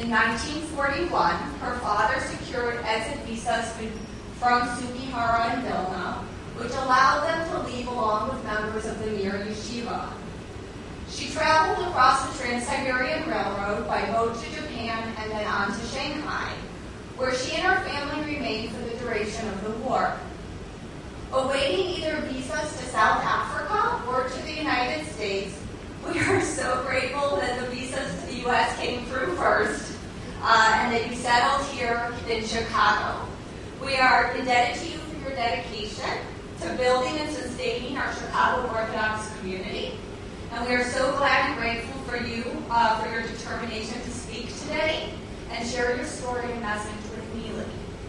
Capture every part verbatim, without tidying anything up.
In nineteen forty-one, her father secured exit visas from Sugihara and Vilna, which allowed them to leave along with members of the Mir Yeshiva. She traveled across the Trans-Siberian Railroad by boat to Japan and then on to Shanghai, where she and her family remained for the duration of the war. Awaiting either visas to South Africa or to the United States, we are so grateful that the visas to the U S came through first, uh, and that you settled here in Chicago. We are indebted to you for your dedication to building and sustaining our Chicago Orthodox community. And we are so glad and grateful for you, uh, for your determination to speak today and share your story and message with Neely.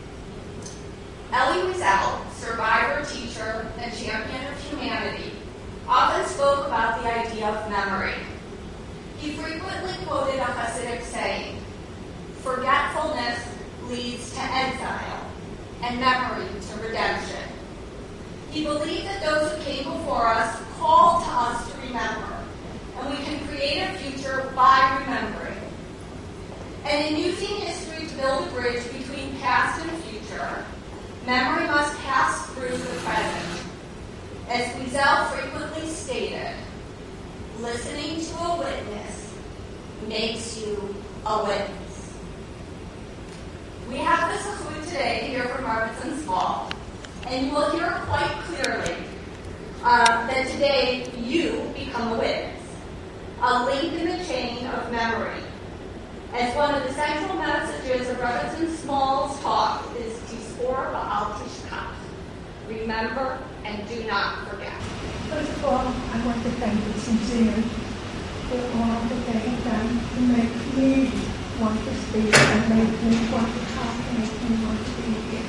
Elie Wiesel, survivor, teacher, and champion of humanity, often spoke about the idea of memory. He frequently quoted a Hasidic saying, "Forgetfulness leads to exile, and memory to redemption." He believed that those who came before us called to us to remember, and we can create a future by remembering. And in using history to build a bridge between past and future, memory must pass through the present. As Wiesel frequently stated, listening to a witness makes you a witness. We have this clue today to hear from Ravitson Small, and you will hear quite clearly uh, that today you become a witness, a link in the chain of memory. As one of the central messages of Ravitson Small's talk is Tizkor v'al tishkach, remember and do not forget. First of all, I want to thank you sincerely for all that they have done to make me want to speak and make me want to talk and make me want to be here.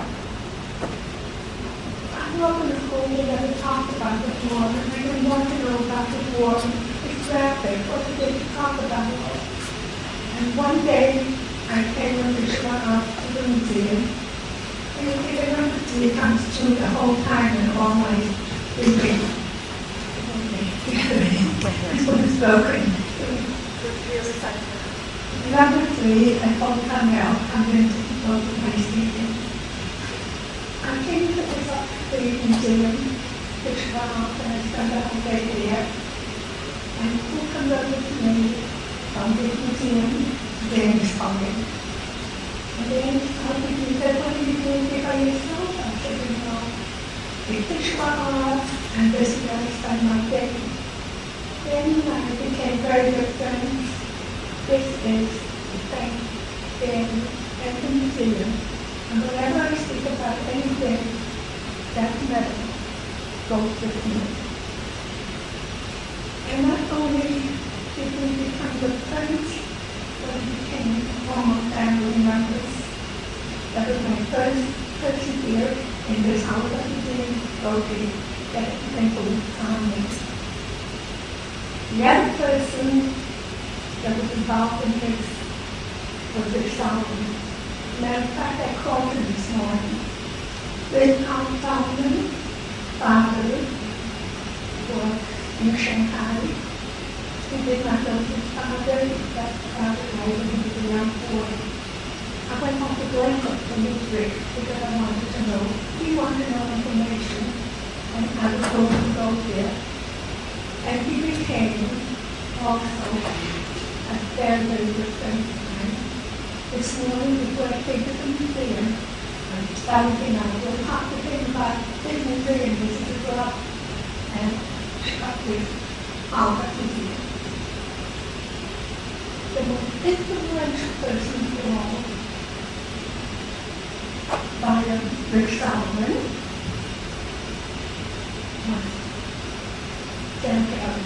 I grew up in a school that never talked about the war, and I didn't want to know about the war. It's graphic, what did they talk about it? And one day, I came with the Shema to the museum. And you can remember it comes to me the whole time and always thinking, this one is spoken. Number three, I called Carmel, come into the boat of my speaking. I came to the museum, the Shema, and I spent a whole day there. And who comes over to me from the museum? James Hawkins. And then he said, what are you doing here by yourself? I said, you know, we fish my and this is where I spend my day. Then I became very good friends. This is the thing in the museum. And whenever I speak about anything, that medal goes with me. And not only did we become good friends, but we became almost family members. That was my first person here in this house of the Rotary that thankfully found me. The other person that was involved in this was Rick Solomon. Matter of fact, I called him this morning. Rick Solomon, father, was in Shanghai. He did not know his father, that father died when he was a young boy. I went off to Glencoe to meet Rick because I wanted to know. He wanted to know information, and I was going to go there. And he became also a very, very good friend of mine. This morning, before I came to the museum, I started thinking I was talk to him about his museum, this is a club, and got with Albert Museum. The most influential person of all, by Rick Solomon, was Dan Kelly.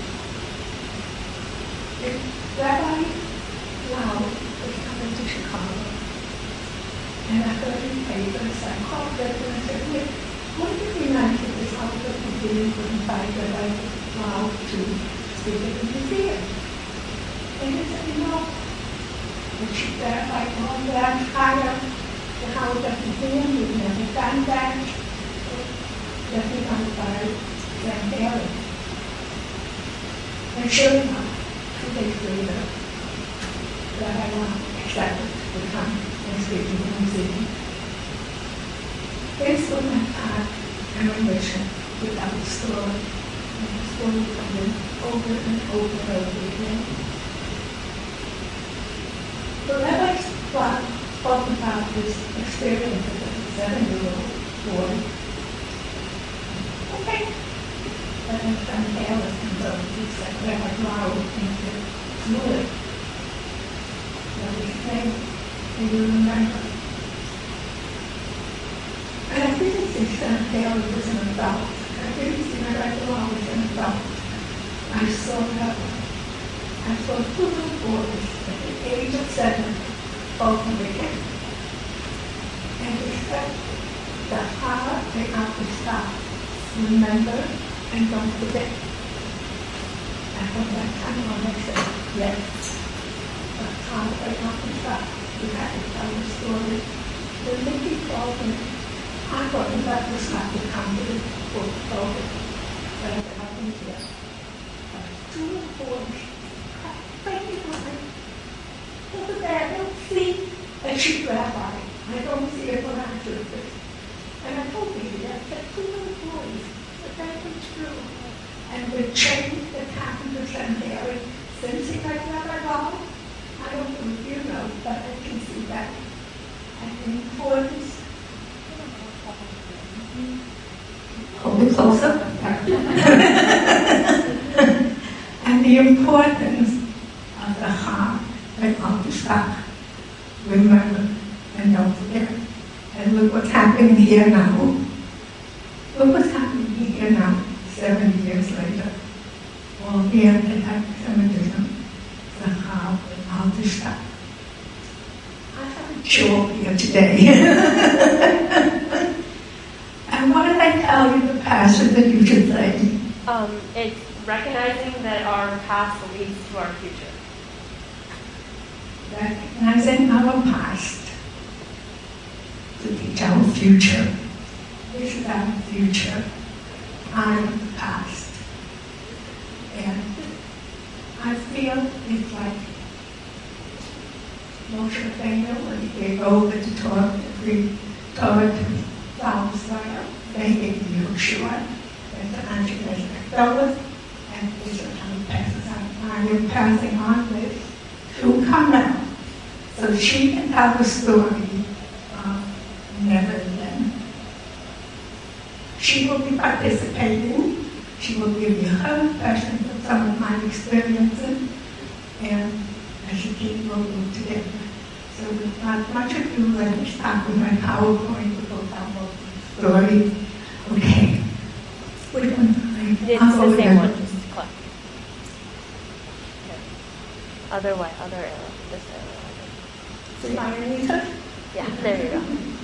Rabbi Lau was coming to Chicago, and I heard him papers. I called Rick and I said, Rick, wouldn't it be nice if this Albert Museum would invite Rabbi Lau to speak at the museum? And he said, you know, we should verify all that, hire the house of the museum, we've never done that. Let me notify Dan Kelly. And sure enough, two days later, Rabbi Lau accepted to come and speak to the museum. This was my path and my mission to tell the story, and the story coming over and over and over again. The rabbi spoke about this experience as a seven-year-old boy. Okay. But then some careless and so he said, Rabbi Blau into fluid. What he said, do you remember? And I didn't see Sam Taylor was an adult. I didn't see Rabbi Blau was an adult. I saw her. I saw two little boys at the age of seven, both in the game. And he said, the heart they have to stop. Remember and don't forget. And from that time on, I said, yes, the heart they have to stop. We had to tell the story. The Mickey called me. I thought that was not the kind of book over that had happened here. But two boys, thank you for me. Look at that, I don't see a chief rabbi. I don't see a philanthropist. And I told you that, that two little boys, but that was true. And the change that happened to Saint Mary since he got Rabbi Blau, I don't know if you know, but I can see that. And the importance. Hold it closer. And the importance of the heart and of the stop. Remember and don't forget. And look what's happening here now. Look what's happening here now, seventy years later. All the anti-Semitism, the heart and how to stop. I have a show here today. And what did I tell you, the passage that you should say? Um, it's recognizing that our past leads to our future. Recognizing our past to teach our future. This is our future. I am the past. And I feel it's like Moshe Rabbeinu when he gave over the Torah, the free Torah to Zalzaya, they gave Yeshua, and the Antichrist Torah, and this is how he passes on. I am passing on this to Carmel, so she can tell the story of Neverland. She will be participating. She will give you her impressions of some of my experiences, and as a team will do together. So without much ado, let me start with my PowerPoint to go down the story. Okay. Which one? It's I'll the same there. one, just click. Okay. Other way, other arrow, this arrow. See my Anita? Yeah, there you go.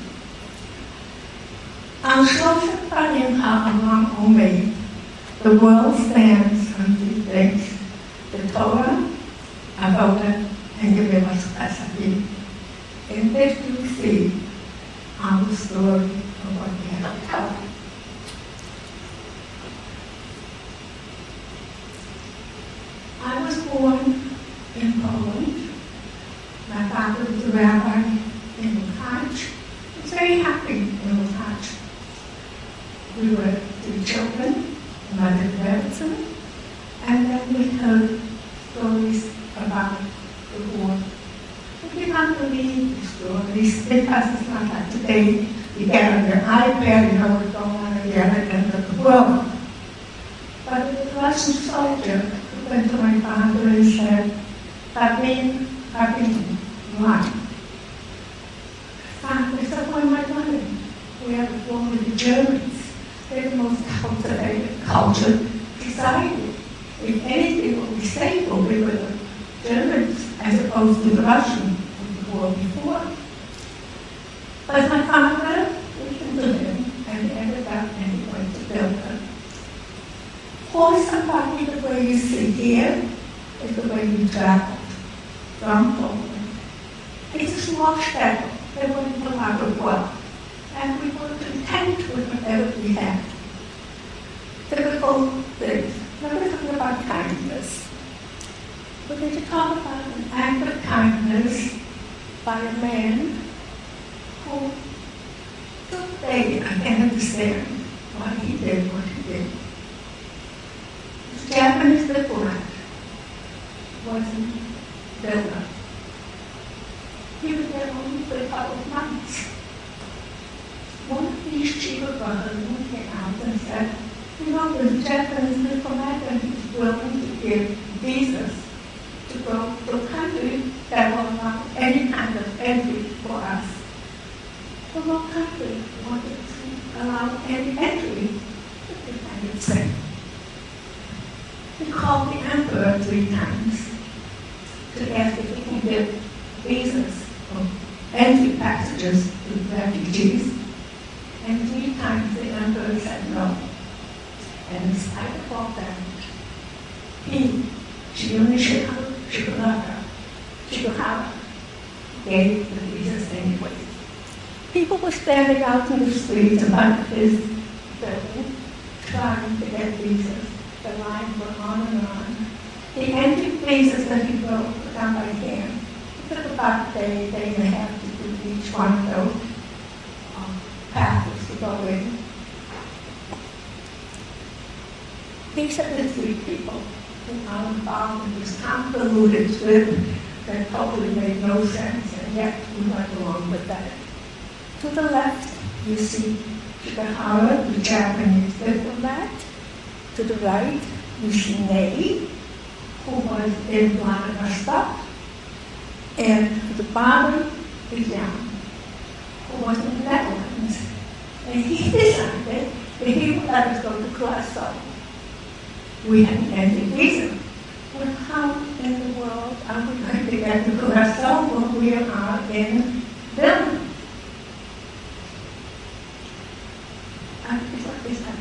Al Shlosheh Panim Ha'olam Omeid, the world stands on three things: the Torah, Avodah, and Gemilas Chasadim. In this you see our story of what we have to tell. I was born in Poland. My father was a rabbi in Lukács. I was very happy in Lukács. We were three children, mother Rebbetzin, and then we heard stories about the war. We did not believe the stories because it's not like today. You get on your iPad, you know what's going on at the other end of the world. But it was a Russian soldier who went to my father and said, Rabin, Rabin, why? Father said, why am I running? We have a war with the Germans. They're the most cultivated, cultured society. If anything will be safe, will be with the Germans as opposed to the Russians of the war before. But my father listened to him and ended up anyway to build her. For somebody, the way you see here is the way you traveled from Poland. It's a small shtetl. There wasn't a lot of wealth. And we were content with whatever we had. Typical things. Never talking about kindness. But to talk about an act of kindness by a man who today I can understand why he did what he did. The Japanese diplomat wasn't built. He was there only for a couple of months. One of these Chiba brothers came out and said, you know, there's a Japanese diplomat and he's willing to give visas to go to a country that will allow any kind of entry for us. The whole country wanted to allow any entry to the United States. He called the emperor three times to ask if he can give visas or entry passages to refugees. And three times the emperor said no. And in spite of all that, he, Shigeru Shikuhara, Shikuhara, gave the visas anyway. People were standing out in the streets about his building, trying to get visas. The lines were on and on. The entry visas that he wrote were done by hand. It took about a day, day and a half to do each one of those um, paths to go in. These are the three people who are involved in this convoluted trip that totally made no sense, and yet we went along with that. To the left, you see Shikuhara, the Japanese diplomat. To the right, you see Ney, who was in Vladivostok. And to the bottom is Jan, who was in the Netherlands. And he decided that he would let us go to Curaçao. We had an entry visa. Well, how in the world are we going to get to Curaçao when we are in Finland? It's like this happened.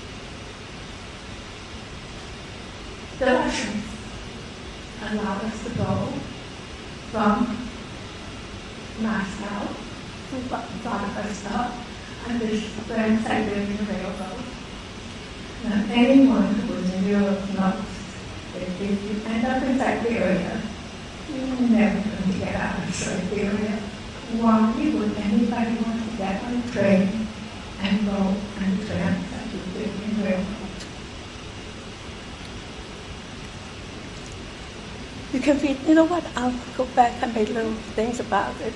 The Russians allowed us to go from Moscow to Vladivostok on this Trans-Siberian Railroad. Now, anyone who was in Europe knows that if you end up in Siberia, you're never going to get out of Siberia. Why would anybody want to get on a train and go on the Trans-Siberian Railroad? You can read, you know what, I'll go back and make little things about it.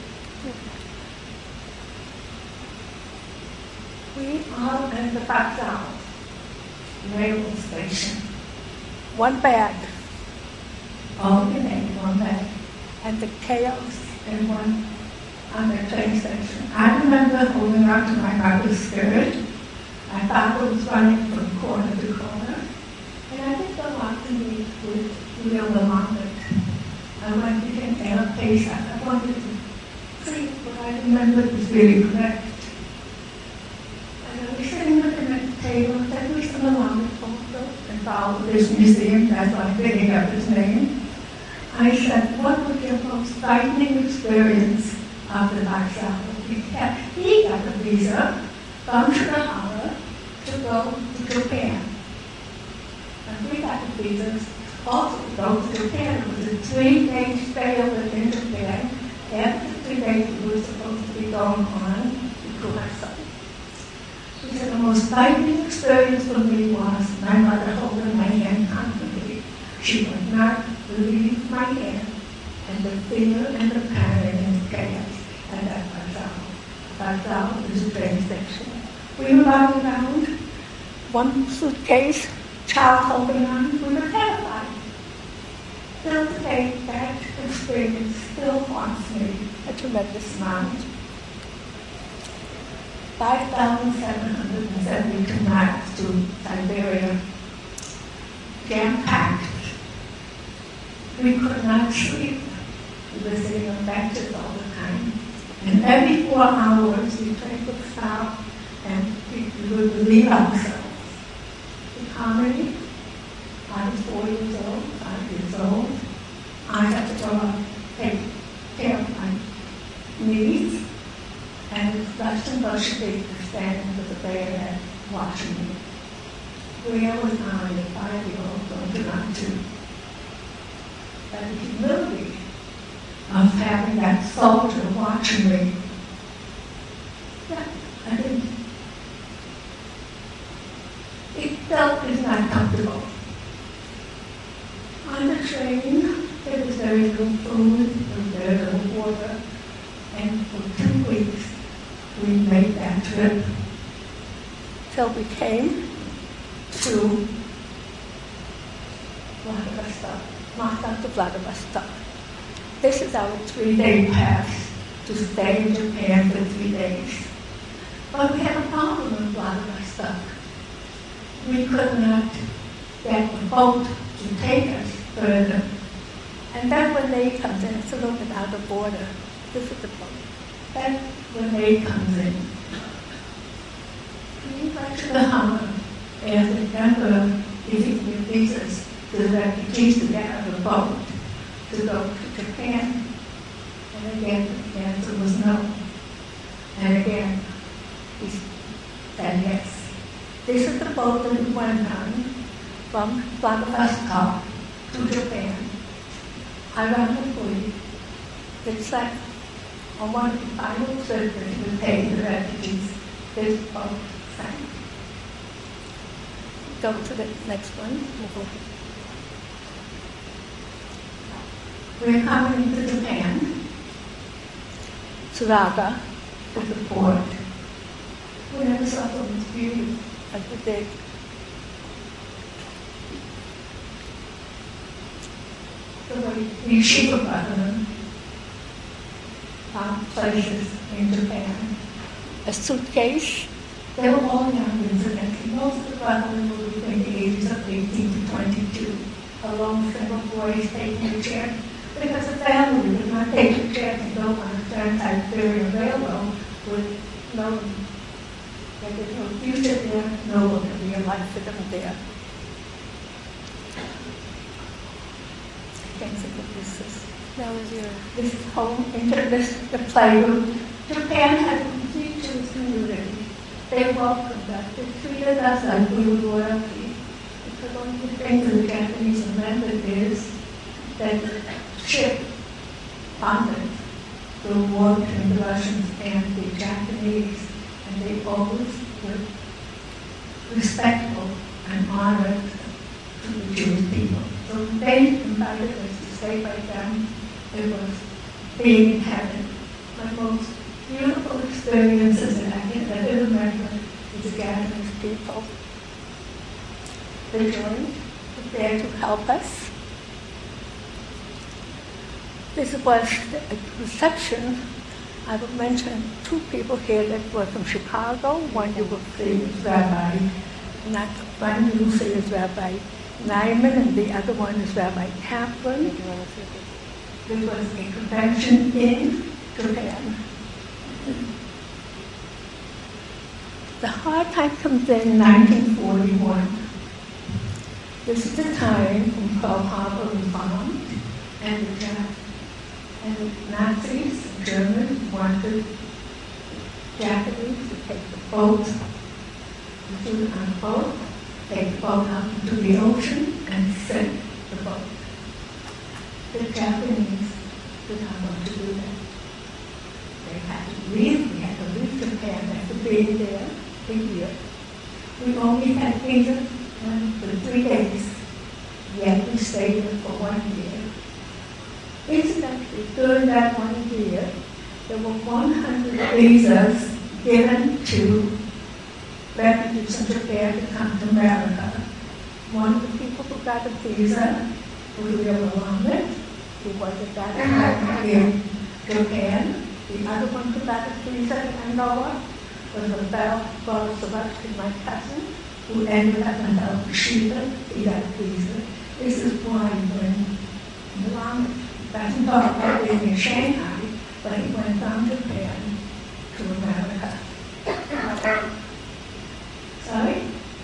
We are in the Vokzal railway station. One bag, all we made one bag, and the chaos in one on the train station. I remember holding on to my mother's skirt. I thought it was running from corner to corner, and I didn't go out to meet with real along it. I went to get a pace. I wanted to see what I remember was really correct. And I was sitting with him at the table, and said, "Who's the Malanga photo?" And followed this museum, that's why I'm picking up his name. I said, "What was your most frightening experience of the Vokzal?" He got a visa from Shikuhara to go to Japan. And we got the visas also to go to Japan. It was a three-day stay over in Japan. After the three days, we were supposed to be going on to Curaçao. He said, the most frightening experience for me was my mother holding my hand confidently. She would not leave my hand, and the fear and the panic and the chaos. And that Vokzal. Vokzal is a train station. We were riding around, one suitcase, child holding on, we were terrified. Still today, that experience still haunts me a tremendous amount. five thousand seven hundred seventy-two miles to Siberia, jam-packed. We could not sleep. We were sitting on benches all the time. And every four hours, the train would stop and we would relieve ourselves. The comedy, I was four years old, five years old. I had to go up, take care of my knees, and the Russian Bolsheviks were standing with the bayonet watching me. Where was I, a five-year-old, going to run to? But the humility of having that soldier watching me. Yeah, I didn't. It felt it's not comfortable. On the train, there was very little food, there was very little water, and for two weeks we made that trip till we came to Vladivostok, Moscow to Vladivostok. This is our three-day pass to stay in Japan for three days. But we had a problem in Vladivostok. We could not get the boat to take us further. And then when they comes in, it's a little bit out of border. This is the boat. Then when they comes in, we went to the Hummer and the emperor giving me visas to the refugees to get out of the boat to go to Japan. And again, the answer was no. And again, he said yes. This is the boat that we went on from Vladivostok to Japan. Ironically, it's like on one of the final surgeries we paid the refugees, this boat sank. Go to the next one. We're coming to Japan. Suraga is the port. We never saw so much beauty as we did. The way the Shiva Brahman found places in Japan. A suitcase. They were all young, incidentally. Most of the Brahmins were between the ages of eighteen to twenty-two. Along several boys taking a chair. Because the family would not take a chair and go on a Trans-Siberian Railroad with no, there was no future there, no one could realize for them there. I can't think of this is. That was your... This is home, into this, the playroom. Japan had a complete Jewish community. They welcomed us. They treated us like we were royalty. Because one of the things the Japanese remembered is that the ship bonded the war between the Russians and the Japanese, and they always were respectful and honored to the Jewish people. So they invited us to stay by them. It was being in heaven. My most beautiful experiences that I can ever remember with the Japanese people. They joined, were there to help us. This was the reception. I will mention two people here that were from Chicago. One you will see is Rabbi, not one you will see is Rabbi Nyman, and the other one is Rabbi Kaplan. There was a convention in Japan. The hard time comes in nineteen forty-one. This is the time when Pearl Harbor was bombed, and the Jap- and the Nazis, the Germans, wanted Japanese to take the boat, shoot on the boat, take the boat out into the ocean, and sink the boat. The Japanese did not want to do that. They had to leave. We had to leave Japan after being there a year. We only had visa for three days, yet we stayed there for one year. Incidentally, during that one year, there were one hundred visas given to refugees from Japan to come to America. One of the people who got a visa was William Muhammad, who was at that time in Japan. The other one who got a visa in Noah was a fellow Bolshevik, my cousin, who ended up in El Shiva. He got a visa. This is why when Muhammad doesn't talk about being in Shanghai, but he went from Japan to America. Sorry?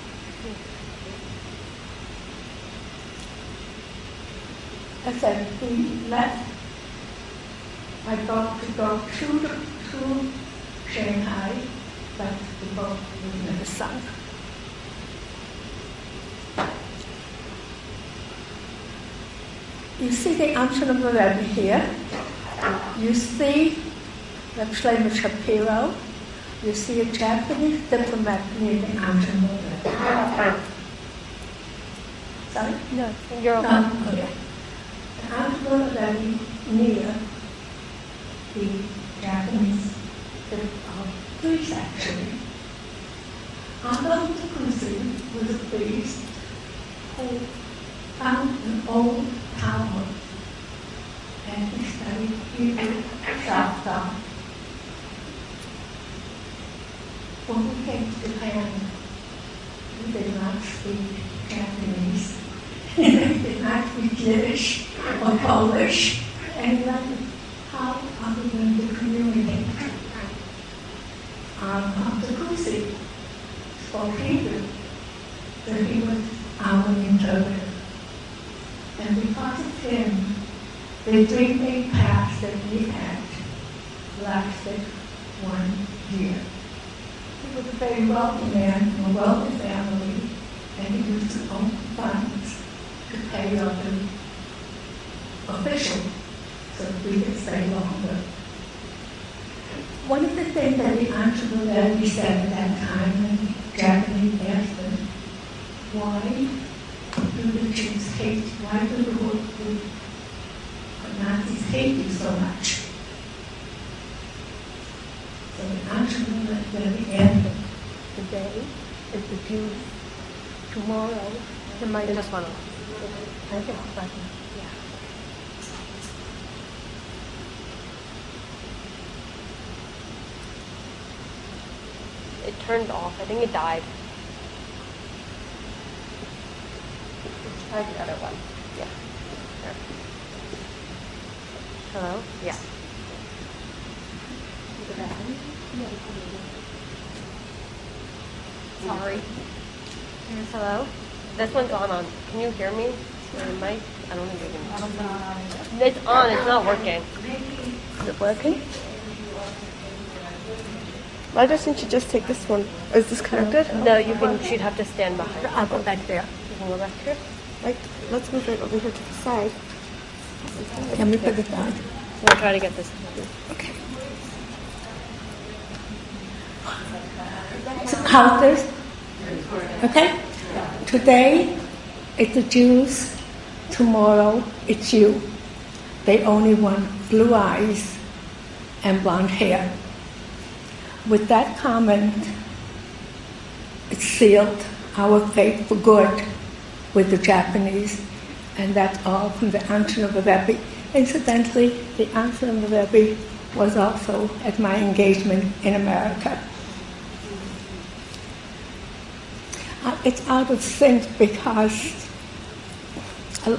I said, we left my boat to go through, the, through Shanghai, but the boat was never sunk. You see the Amsterdam Rebbe here. You see Reb Shlomo Shapiro, you see a Japanese diplomat near the Antamura. Sorry? No, you're okay. Um, okay. The Antamura Levy near the Japanese uh, police actually. Adam Takusi was a priest who found an old Talmud and he studied Hebrew self-taught. When we came to Japan, we did not speak Japanese. We did not speak Yiddish or Polish. And we wondered, how are we going to communicate? Um, Doctor Kusi spoke Hebrew, so he was our interpreter. And because of him, the three-day pass that we had lasted one year. He was a very wealthy man from a wealthy family, and he used his own funds to pay off the official so that we could stay longer. One of the things that the entrepreneur said at that time, when the Japanese asked him, why do the Jews hate, why do the, the Nazis hate you so much? So the entrepreneur at the end of the day is the Jews. Tomorrow, The mic just went off. I guess, but, yeah. It turned off. I think it died. Let's try the other one. Yeah. There. Hello? Yeah. Sorry. Here's hello. This one's on on. Can you hear me? My mic? I don't think you can. It's on. It's not working. Is it working? Why doesn't you just take this one? Is this connected? No, you can. She'd have to stand behind. I'll go back there. You can go back here. Like, let's move it over here to the side. Let me put it down. We'll try to get this. Okay. So count this. Okay? Today, it's the Jews. Tomorrow, it's you. They only want blue eyes and blonde hair. With that comment, it sealed our fate for good with the Japanese, and that's all from the Antonin Rebbe. Incidentally, the Antonin Rebbe was also at my engagement in America. Uh, it's out of sync because uh,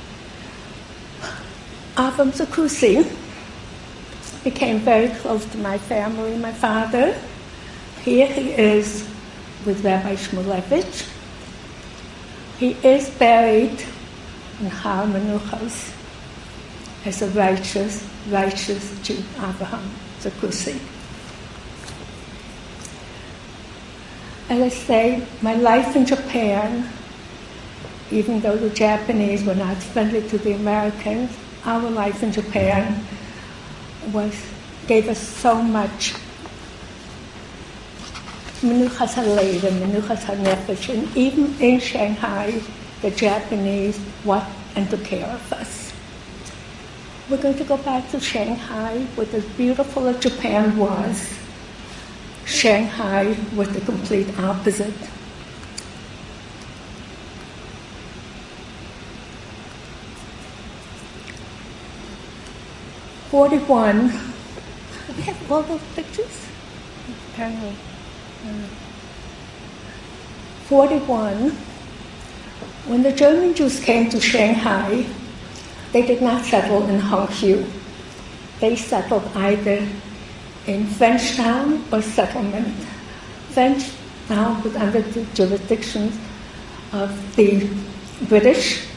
Avram Zakusi became very close to my family, my father. Here he is with Rabbi Shmulevich. He is buried in Har Menuchos as a righteous, righteous Jew, Abraham Zakusi. As I say, my life in Japan, even though the Japanese were not friendly to the Americans, our life in Japan was gave us so much menuchas halev and menuchas hanefesh, and even in Shanghai, the Japanese what and took care of us. We're going to go back to Shanghai, what as beautiful as Japan was. Shanghai was the complete opposite. Forty-one. We have all those pictures? Apparently. Forty-one. When the German Jews came to Shanghai, they did not settle in Hongqiu. They settled either in Frenchtown or Settlement. Frenchtown was under the jurisdiction of the British.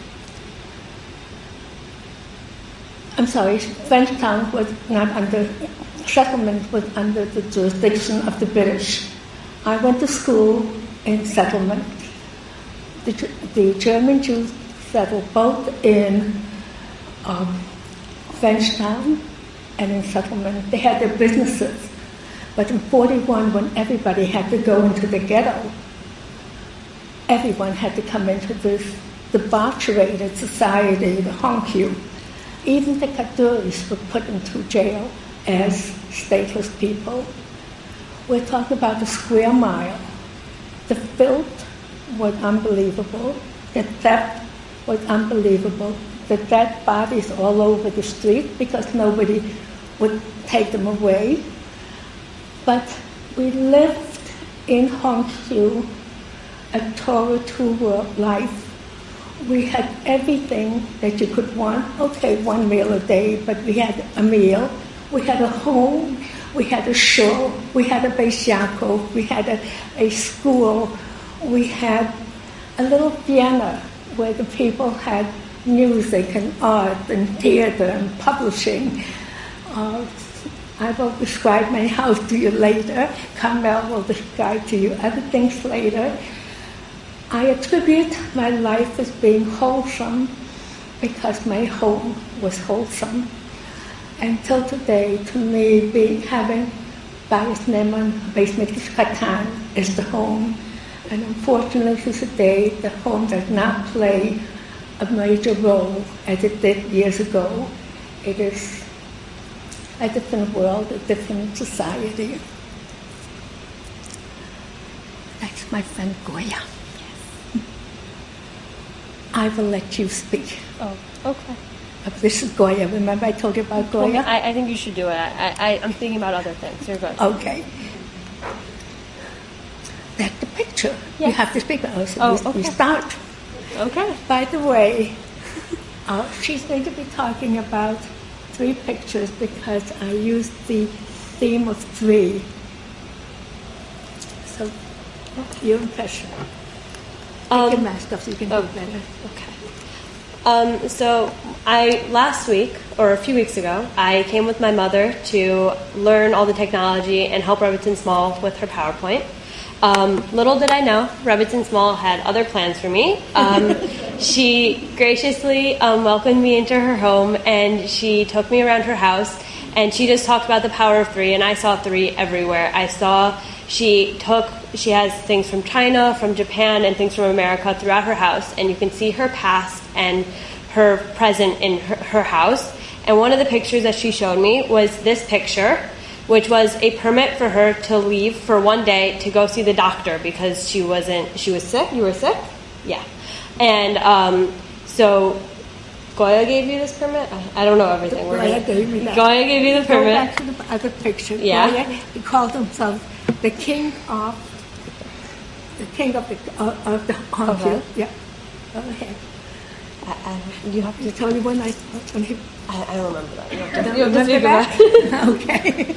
I'm sorry, Frenchtown was not under, Settlement was under the jurisdiction of the British. I went to school in Settlement. The, the German Jews settled both in um, Frenchtown and in settlement. They had their businesses. But in forty-one, when everybody had to go into the ghetto, everyone had to come into this debauchered society, the Hongqiu. Even the Kaduris were put into jail as stateless people. We're talking about the square mile. The filth was unbelievable. The theft was unbelievable. The dead bodies all over the street because nobody would take them away. But we lived in Hongqiu a Torah two-world life. We had everything that you could want. Okay, one meal a day, but we had a meal. We had a home. We had a shul. We had a Beis Yaakov. We had a, a school. We had a little Vienna where the people had music and art and theater and publishing. Uh, I will describe my house to you later. Carmel will describe to you other things later. I attribute my life as being wholesome because my home was wholesome. Until today, to me, being having Bayis Neman, Beis Mikdash Katan is the home. And unfortunately, to today, the home does not play a major role as it did years ago. It is a different world, a different society. That's my friend Goya. I will let you speak. Oh, okay. This is Goya. Remember I told you about Goya? Well, I, I think you should do it. I, I, I'm thinking about other things. You're good. Okay. That's the picture. Yes. You have to speak about it. So Oh, we, we okay. start. Okay. By the way, uh, she's going to be talking about three pictures because I used the theme of three. So, your impression. Um, Take your mask off so you can oh, do better. Okay. Um, so I last week, or a few weeks ago, I came with my mother to learn all the technology and help Rebbetzin Small with her PowerPoint. Um, little did I know, Rebbetzin Small had other plans for me. Um, she graciously um, welcomed me into her home, and she took me around her house, and she just talked about the power of three, and I saw three everywhere. I saw she took, she has things from China, from Japan, and things from America throughout her house, and you can see her past and her present in her, her house. And one of the pictures that she showed me was this picture, which was a permit for her to leave for one day to go see the doctor because she wasn't, she was sick. You were sick? Yeah. And um, so Goya gave you this permit? I, I don't know everything. Goya gave me that. Goya gave you the Go permit. back to the other picture. Yeah. Goya, he called himself the king of the king of the uh, of the Hongqiu. Okay. Yeah. Go ahead. I, I, you have You to. told me when I when he I, I don't remember that. You have to, don't you have to remember speak about that? Okay.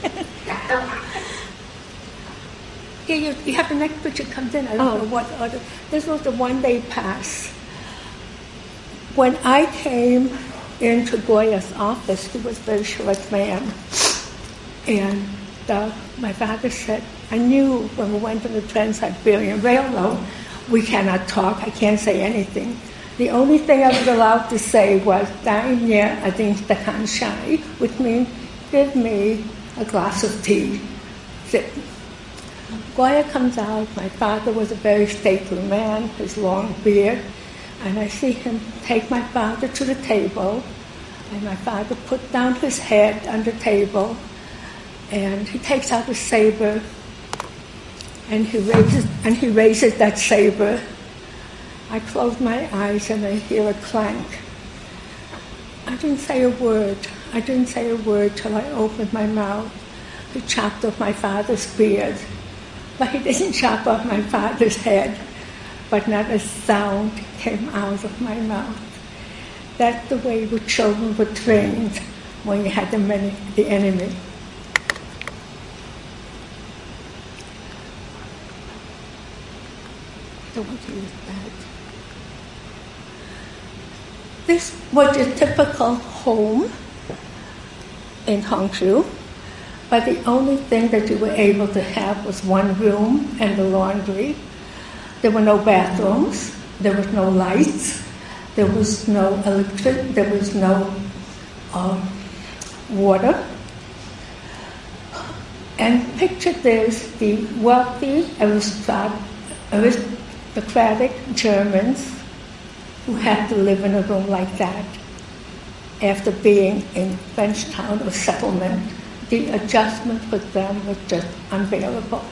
Yeah, you, you have the next picture comes in. I don't Oh. know what other. This was the one day pass. When I came into Goya's office, he was a very short man, and uh, my father said, I knew when we went to the Trans-Siberian Railroad, we cannot talk, I can't say anything. The only thing I was allowed to say was, Dainya adin stakan shai, which means, give me a glass of tea. Sit. Goya comes out, my father was a very stately man, his long beard, and I see him take my father to the table, and my father put down his head on the table, and he takes out a saber, and he raises and he raises that saber. I close my eyes and I hear a clank. I didn't say a word. I didn't say a word till I opened my mouth. He chopped off my father's beard, but he didn't chop off my father's head. But not a sound came out of my mouth. That's the way the children were trained when you had the, many, the enemy. I don't want to use that. This was a typical home in Hongqiu, but the only thing that you were able to have was one room and the laundry. There were no bathrooms, there was no lights, there was no electric, there was no uh, water, And picture this, the wealthy aristocrat, aristocratic Germans who had to live in a room like that after being in French town or settlement. The adjustment for them was just unbearable.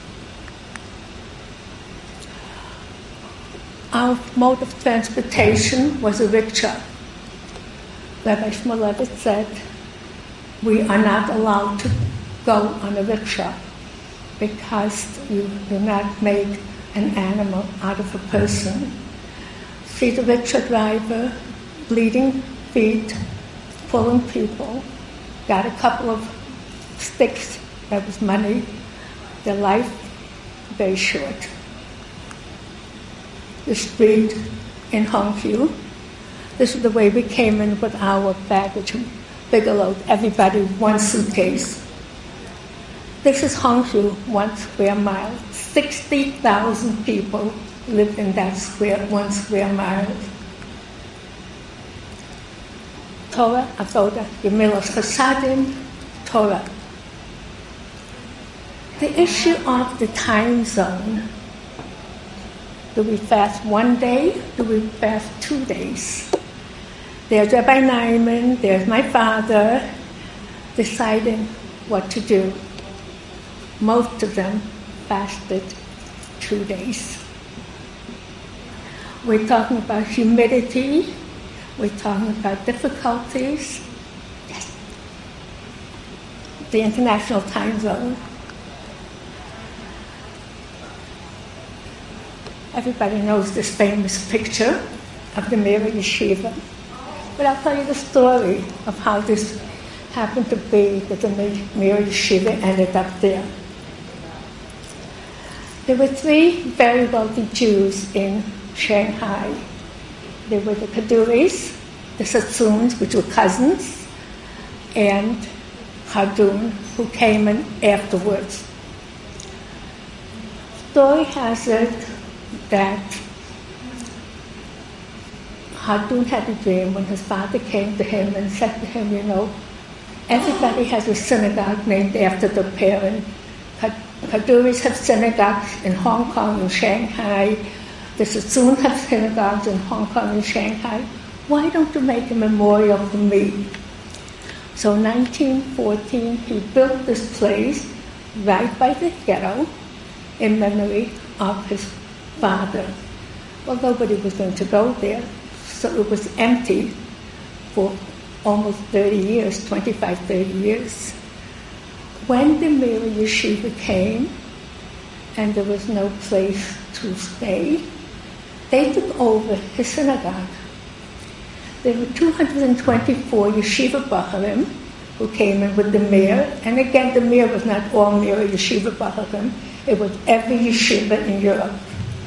Our mode of transportation was a rickshaw. Rabbi Shmulevitz said, we are not allowed to go on a rickshaw because you do not make an animal out of a person. See the rickshaw driver, bleeding feet, pulling people, got a couple of sticks, that was money, their life very short. The street in Hongview, this is the way we came in with our baggage, big load, everybody one suitcase. This is Hongview, one square mile. sixty thousand people lived in that square, one square mile. Torah, Avoda, Gemilas Chasadim, Torah. The issue of the time zone. Do we fast one day? Do we fast two days? There's Rabbi Nyman, there's my father, deciding what to do. Most of them fasted two days. We're talking about humidity. We're talking about difficulties. Yes. The international time zone. Everybody knows this famous picture of the Mir Yeshiva. But I'll tell you the story of how this happened to be that the Mir Yeshiva ended up there. There were three very wealthy Jews in Shanghai. There were the Kaduris, the Satsuns, which were cousins, and Hadun, who came in afterwards. Story has it that Hadun had a dream when his father came to him and said to him, you know, everybody has a synagogue named after their parent. Kaduris have synagogues in Hong Kong and Shanghai. The Satsuns have synagogues in Hong Kong and Shanghai. Why don't you make a memorial for me? So in nineteen fourteen, he built this place right by the ghetto in memory of his father. Well, nobody was going to go there, so it was empty for almost thirty years, twenty-five, thirty years. When the Mir Yeshiva came and there was no place to stay, they took over his synagogue. There were two hundred twenty-four Yeshiva Baharim who came in with the Mir, and again the Mir was not all Mir Yeshiva Baharim, it was every yeshiva in Europe.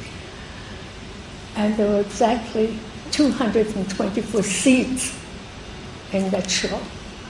And there were exactly two hundred twenty-four seats in that shul.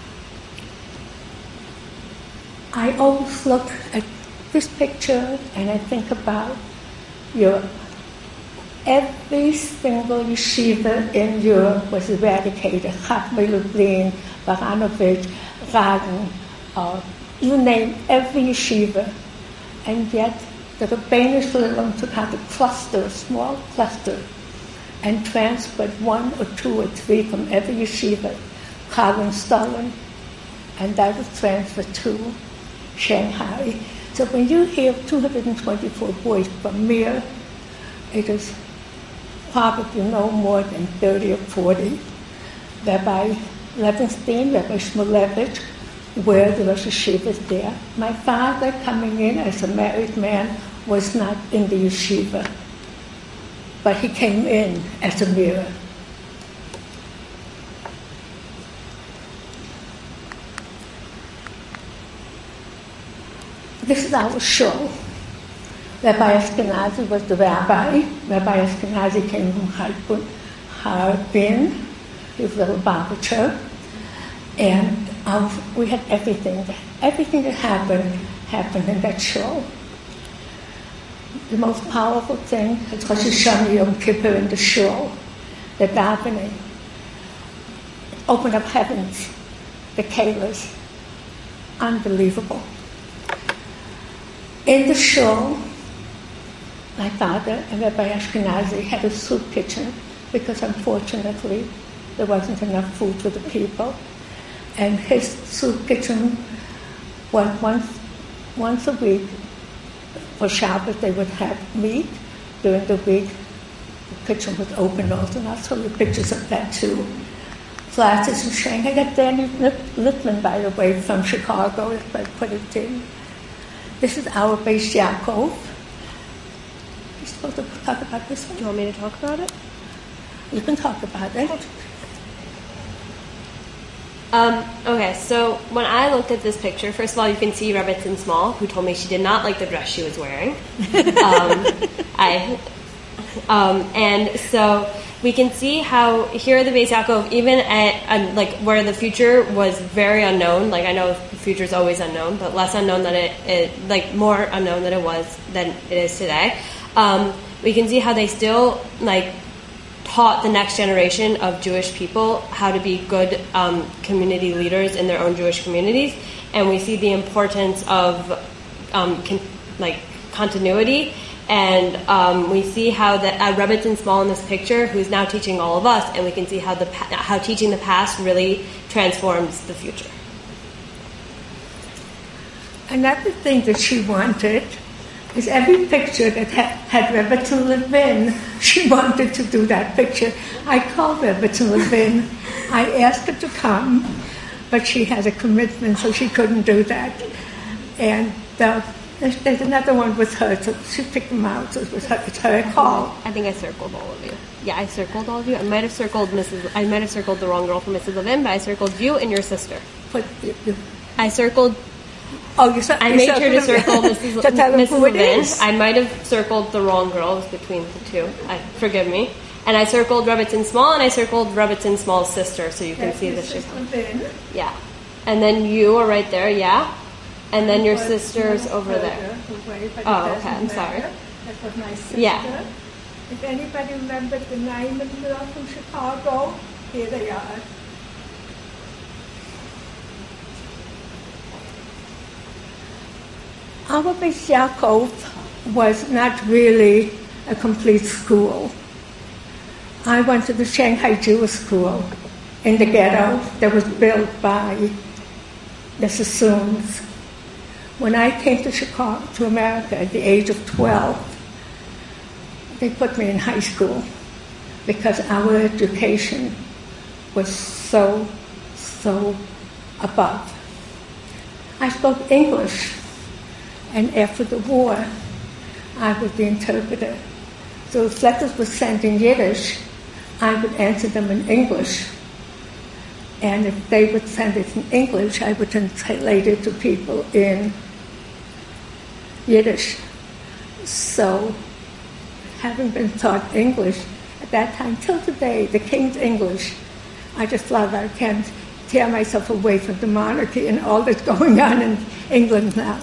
I always look at this picture and I think about Europe. Every single yeshiva in Europe was eradicated. Chachmei Lublin, Baranovich, Ragen, uh, you name every yeshiva. And yet the Rebbeinu Shalom took out a cluster, a small cluster, and transferred one or two or three from every yeshiva, Karl Stalin, and that was transferred to Shanghai. So when you hear two hundred twenty-four boys from Mir, it is probably no more than thirty or forty. Rabbi Levenstein, Rabbi Shmulevitz, where the Rosh Yeshiva is there. My father, coming in as a married man, was not in the yeshiva, but he came in as a mirror. This is our show. Rabbi Ashkenazi was the rabbi. Rabbi Ashkenazi came from Harbin, he was a Lubavitcher, and um, we had everything. Everything that happened, happened in that show. The most powerful thing is Rosh Hashanah Yom Kippur in the show, the davening. Open up heavens, the kelas, unbelievable. In the shul, my father and Rabbi Ashkenazi had a soup kitchen because unfortunately there wasn't enough food for the people. And his soup kitchen was once, once a week. For Shabbos they would have meat. During the week the kitchen was open also, and I'll show you pictures of that too. Classes in Shanghai. I got Danny Littman, by the way, from Chicago, if I put it in. This is our Beis Yaakov. You're supposed to talk about this one? Do you want me to talk about it? You can talk about it. Um, okay, so when I looked at this picture, first of all, you can see Rebbetzin Small, who told me she did not like the dress she was wearing. um, I, um, and so we can see how here at the Beis Yaakov, even at um, like where the future was very unknown, like I know the future is always unknown, but less unknown than it, it like more unknown than it was than it is today. Um, we can see how they still like taught the next generation of Jewish people how to be good um, community leaders in their own Jewish communities, and we see the importance of um, con- like continuity. And um, we see how that uh, Rebbetzin Small in this picture, who's now teaching all of us, and we can see how the pa- how teaching the past really transforms the future. Another thing that she wanted is every picture that had, had Rebbetzin Levin, she wanted to do that picture. I called Rebbetzin Levin. I asked her to come, but she had a commitment, so she couldn't do that. And uh, there's, there's another one with her, so she picked them out. So it was her, it's her call. I think I circled all of you. Yeah, I circled all of you. I might have circled Missus I might have circled the wrong girl for Missus Levin, but I circled you and your sister. But you, you, I circled. Oh, you, I you made sure to circle Missus To tell them Missus who it Levin. is. I might have circled the wrong girl. It was between the two. I, forgive me. And I circled Rebbetzin Small, and I circled Rebbetzin Small's sister, so you can That's see that Missus she's. Levin. Yeah. And then you are right there, yeah. And then your But sister's no over further there. away, but it Oh, doesn't okay, I'm sorry. matter. That was my sister. Yeah. If anybody remembers the Nyman girl from Chicago, here they are. Our Beis Yaakov was not really a complete school. I went to the Shanghai Jewish School in the ghetto that was built by the Sassoons. When I came to Chicago, to America at the age of twelve, they put me in high school because our education was so, so above. I spoke English, and after the war, I was the interpreter. So if letters were sent in Yiddish, I would answer them in English. And if they would send it in English, I would translate it to people in Yiddish. So, having been taught English at that time, till today, the King's English, I just love it. I can't tear myself away from the monarchy and all that's going on in England now.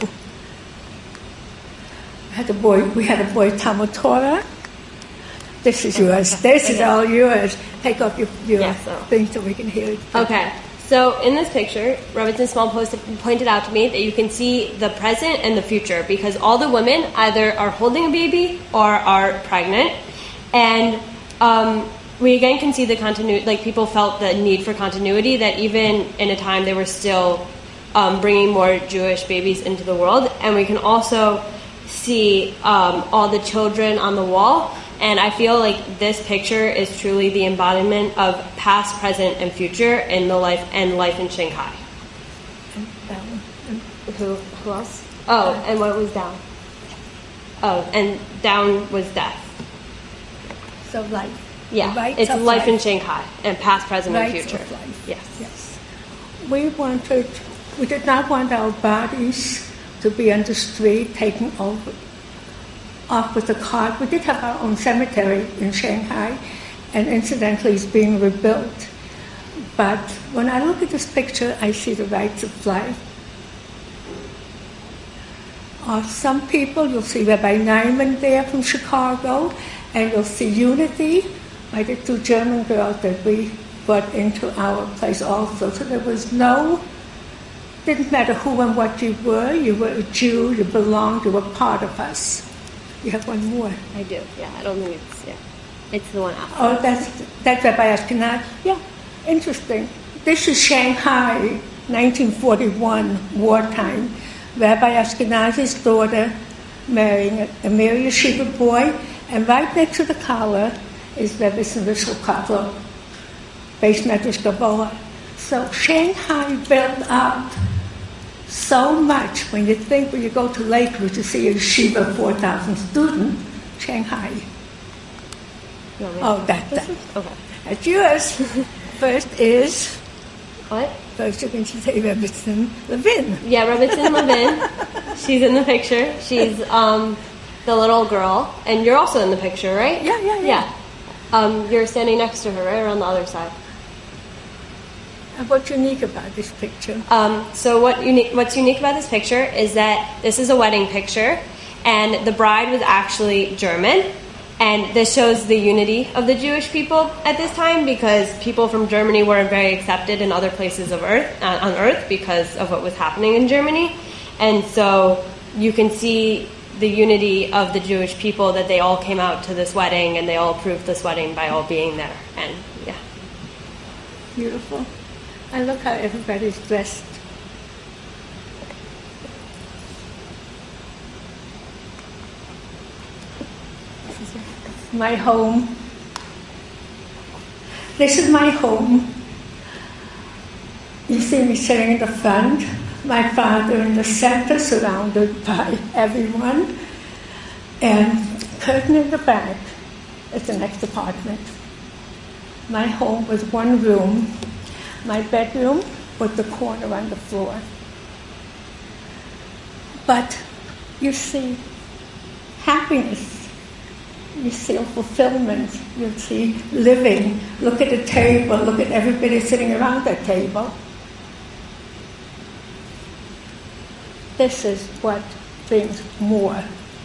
I had a boy, we had a boy, Talmud Torah. This is yours. This is all yours. Take off your, your Yes, so. thing so we can hear it. Okay, so in this picture, Rebbetzin Small posted, pointed out to me that you can see the present and the future because all the women either are holding a baby or are pregnant. And um, we again can see the continuity, like people felt the need for continuity, that even in a time they were still um, bringing more Jewish babies into the world. And we can also see um, all the children on the wall. And I feel like this picture is truly the embodiment of past, present, and future in the life and life in Shanghai. Down. Who, who else? Oh, and what was down? Oh, and down was death. So life. Yeah, Rights it's of life in life. Shanghai and past, present, and Rights future. of life. Yes. Yes. We wanted, we did not want our bodies to be on the street taken over, off with the cart. We did have our own cemetery in Shanghai, and incidentally it's being rebuilt. But when I look at this picture, I see the rights of life. Uh, some people, you'll see Rabbi Nyman there from Chicago, and you'll see Unity by the two German girls that we brought into our place also. So there was no didn't matter who and what you were. You were a Jew, you belonged, you were part of us. You have one more. I do. Yeah, I don't think it's yeah. It's the one after. Oh, that's that's Rabbi Ashkenazi. Yeah, interesting. This is Shanghai, nineteen forty-one, wartime. Rabbi Ashkenazi's daughter marrying a, a Mary Yeshiva boy, and right next to the collar is Rebbe Rishel Kotler, Beis Medrash Gavoha. So Shanghai built up so much. When you think, when you go to Lakewood to see a yeshiva, four thousand students, Shanghai. You want me- Oh, that, This that. is- Okay. That's yours. First is, What? first you're going to say Rebbetzin Levin. Yeah, Rebbetzin Levin. She's in the picture. She's um, the little girl, and you're also in the picture, right? Yeah, yeah, yeah. Yeah. Um, you're standing next to her, right, or on the other side. And what's unique about this picture? Um, so what uni- what's unique about this picture is that this is a wedding picture, and the bride was actually German, and this shows the unity of the Jewish people at this time because people from Germany weren't very accepted in other places of earth uh, on earth because of what was happening in Germany, and so you can see the unity of the Jewish people that they all came out to this wedding and they all approved this wedding by all being there, and yeah. Beautiful. And look how everybody's dressed. This is my home. This is my home. You see me sitting in the front, my father in the center, surrounded by everyone, and curtain in the back is the next apartment. My home was one room. My bedroom was the corner on the floor. But you see happiness, you see fulfillment, you see living. Look at the table, look at everybody sitting around that table. This is what brings more.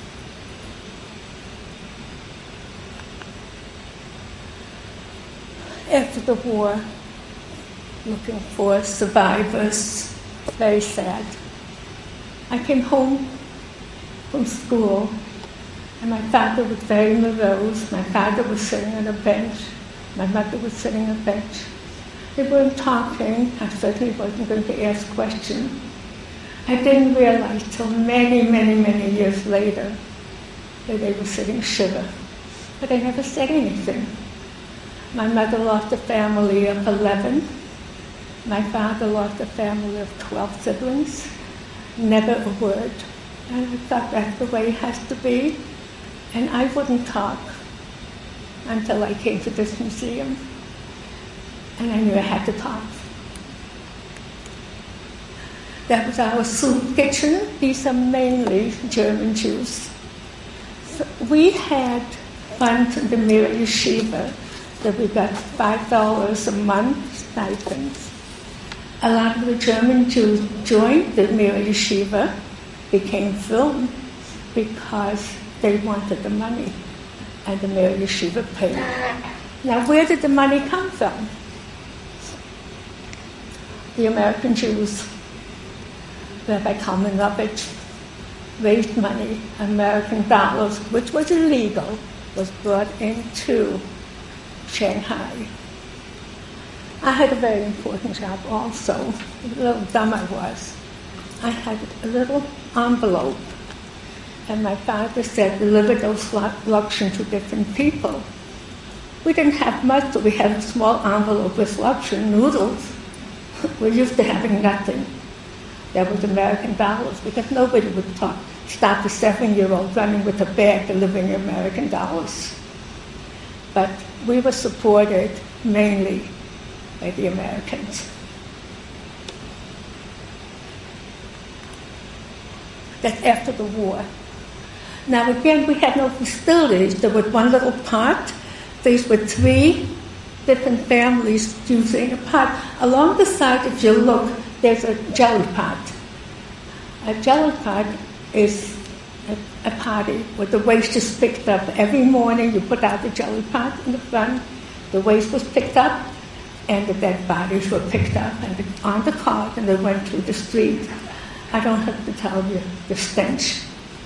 After the war, looking for survivors, very sad. I came home from school, and my father was very morose. My father was sitting on a bench. My mother was sitting on a bench. They weren't talking. I certainly wasn't going to ask questions. I didn't realize till many, many, many years later that they were sitting shiva. But I never said anything. My mother lost a family of eleven. My father lost a family of twelve siblings. Never a word. And I thought that's the way it has to be. And I wouldn't talk until I came to this museum. And I knew I had to talk. That was our soup kitchen. These are mainly German Jews. So we had funds in the Mir Yeshiva that we got five dollars a month stipends. A lot of the German Jews joined the Mir Yeshiva, became film, because they wanted the money, and the Mir Yeshiva paid. Now, where did the money come from? The American Jews. Rabbi Kalmanovich raised money, American dollars, which was illegal, was brought into Shanghai. I had a very important job also. A little dumb I was. I had a little envelope, and my father said, deliver those luncheon to different people. We didn't have much, so we had a small envelope with luncheon noodles. We're used to having nothing. That was American dollars, because nobody would talk, stop a seven-year-old running with a bag delivering American dollars. But we were supported mainly by the Americans. That's after the war. Now again, we had no facilities. There was one little pot. These were three different families using a pot. Along the side, if you look, there's a jelly pot. A jelly pot is a, a potty where the waste is picked up. Every morning you put out the jelly pot in the front. The waste was picked up, and the dead bodies were picked up and the, on the cart, and they went to the street. I don't have to tell you the stench.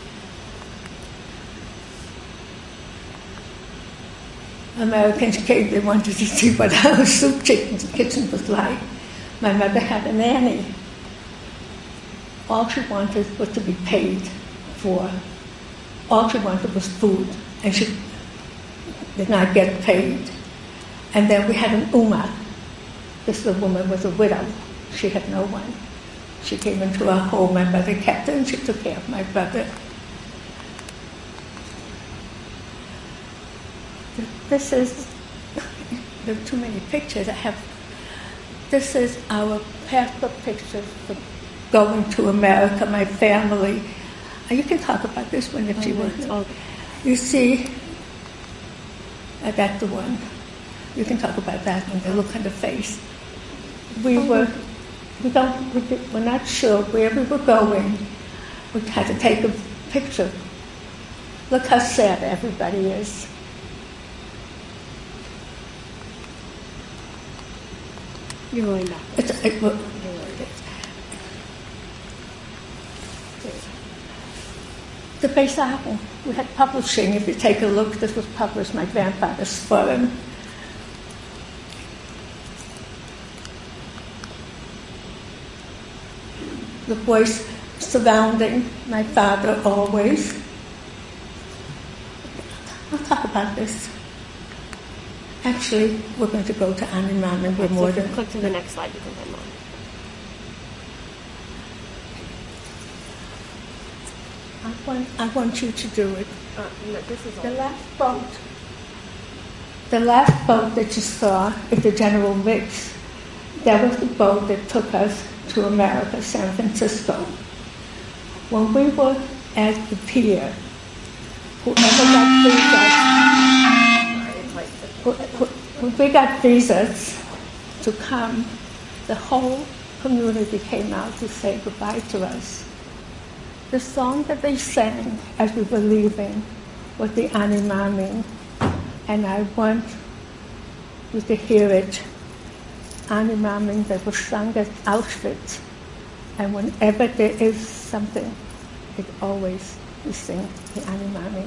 Americans came, they wanted to see what our soup kitchen was like. My mother had a nanny. All she wanted was to be paid for. All she wanted was food, and she did not get paid. And then we had an Uma. This woman was a widow. She had no one. She came into our home. My mother kept her, and she took care of my brother. This is, there are too many pictures. I have, this is our passport pictures for going to America, my family. You can talk about this one if you want. You see, uh, that's the one. You can talk about that one, the look on the face. We were, we don't, we did, we're not sure where we were going. We had to take a picture. Look how sad everybody is. You're going back. It's, it, well, the Beisago, we had publishing. If you take a look, this was published, my grandfather's forum. The voice surrounding my father always. I'll talk about this. Actually, we're going to go to Animam and we're more than... Click to the next slide, you can find more. I want, I want you to do it. Uh, no, this is The last boat, the last boat that you saw is the General Riggs. That was the boat that took us to America, San Francisco. When we were at the pier, whoever got visas, when we got visas to come, the whole community came out to say goodbye to us. The song that they sang as we were leaving was the Animami, and I want you to hear it. Animami that was sung at Auschwitz, and whenever there is something, it always we sing the Animami.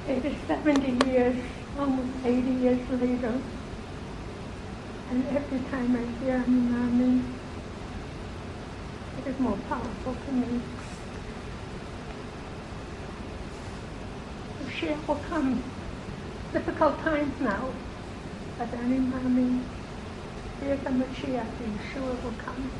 It is seventy years, almost eighty years later. And every time I hear Imani, it is more powerful to me. Mashiach will come. Difficult times now, but then Imani, here's the Mashiach, Yeshua will come.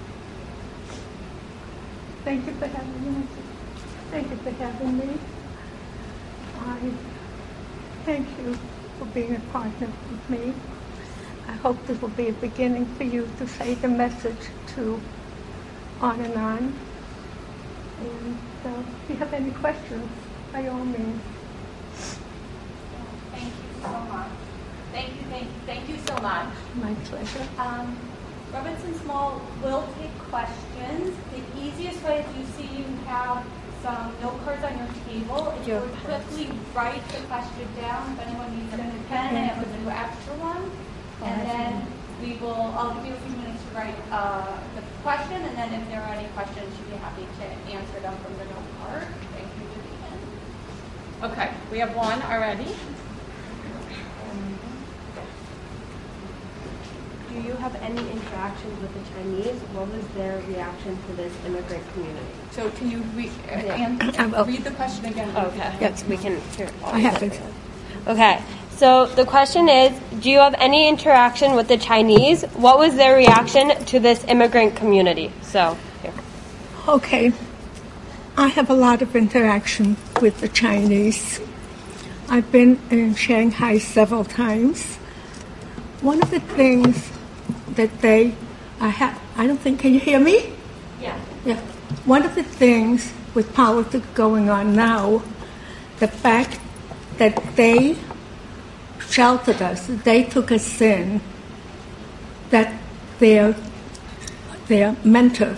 Thank you for having me. Thank you for having me. I thank you for being a partner with me. I hope this will be a beginning for you to say the message to on and on. And uh, if you have any questions, by all means. Thank you so much. Thank you, thank you, thank you so much. My pleasure. Um, Robinson Small will take questions. The easiest way is you see you have some note cards on your table. If you would quickly write the question down, if anyone needs a pen, and it was an extra one. And then we will, I'll give you a few minutes to write uh, the question, and then if there are any questions, you'd be happy to answer them from the note card. Thank you, Judy. Okay, we have one already. Do you have any interactions with the Chinese? What was their reaction to this immigrant community? So can you re- Yeah. and, I will. read the question again? Okay. Yes. We can hear. I have it. Okay. So the question is, do you have any interaction with the Chinese? What was their reaction to this immigrant community? So, here. Okay. I have a lot of interaction with the Chinese. I've been in Shanghai several times. One of the things that they, I have, I don't think, can you hear me? Yeah. Yeah. One of the things with politics going on now, the fact that they sheltered us, they took us in, that their, their mentor.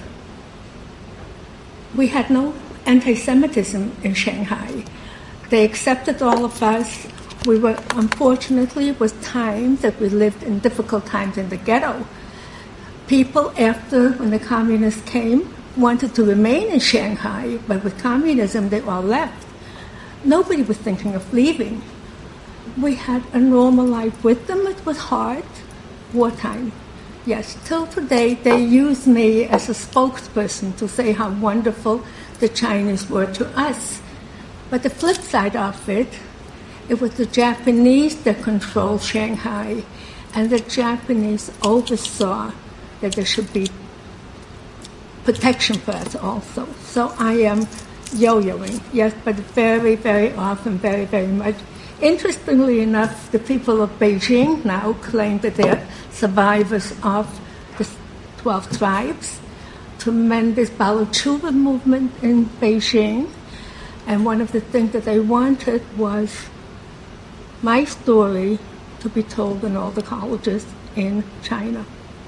We had no anti-Semitism in Shanghai. They accepted all of us. We were, unfortunately, it was times that we lived in difficult times in the ghetto. People, after, when the communists came, wanted to remain in Shanghai, but with communism, they all left. Nobody was thinking of leaving. We had a normal life with them. It was hard, wartime. Yes, till today, they use me as a spokesperson to say how wonderful the Chinese were to us. But the flip side of it, it was the Japanese that controlled Shanghai, and the Japanese oversaw that there should be protection for us also. So I am yo-yoing, yes, but very, very often, very, very much. Interestingly enough, the people of Beijing now claim that they're survivors of the twelve tribes. Tremendous Baal Tshuva movement in Beijing. And one of the things that they wanted was my story to be told in all the colleges in China.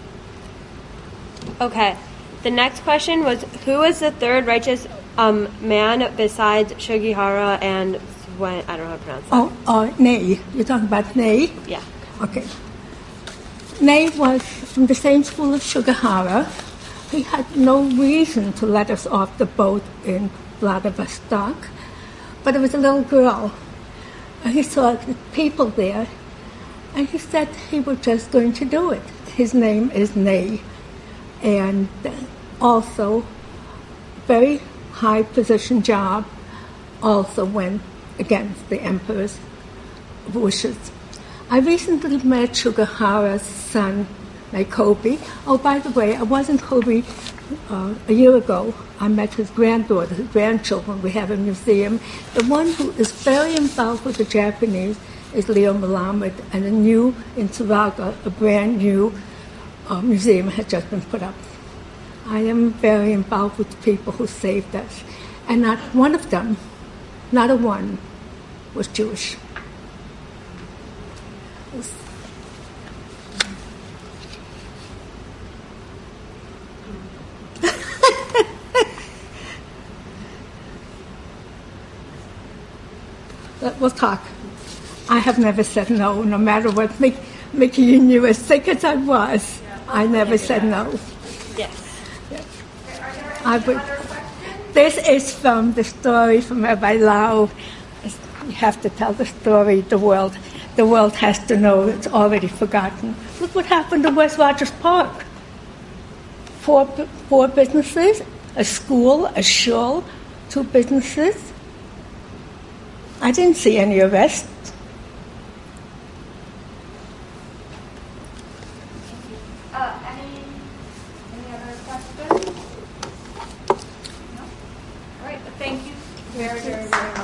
Okay. The next question was, who was the third righteous um, man besides Shugihara and Swen? I don't know how to pronounce that. Oh, uh, Nei. You're talking about Nei? Yeah. Okay. Nei was from the same school as Shugihara. He had no reason to let us off the boat in Vladivostok, but it was a little girl. And he saw the people there, and he said he was just going to do it. His name is Nei, and also very high position job, also went against the emperor's wishes. I recently met Shugihara's son, like Kobe. Oh, by the way, I wasn't Kobe uh, a year ago. I met his granddaughter, his grandchildren. We have a museum. The one who is very involved with the Japanese is Leo Melamed, and a new, in Suraga, a brand new uh, museum has just been put up. I am very involved with the people who saved us. And not one of them, not a one, was Jewish. We'll talk. I have never said no, no matter what. Mickey, Mickey, you knew as sick as I was. I never said no. Yes. Yes. Are there I any would, other questions? this is from the story from Rabbi Lau. You have to tell the story. The world, the world has to know. It's already forgotten. Look what happened to West Rogers Park. Four, four businesses, a school, a shul, two businesses. I didn't see any arrests. Uh, any, any other questions? No? All right, thank you very, very, very much.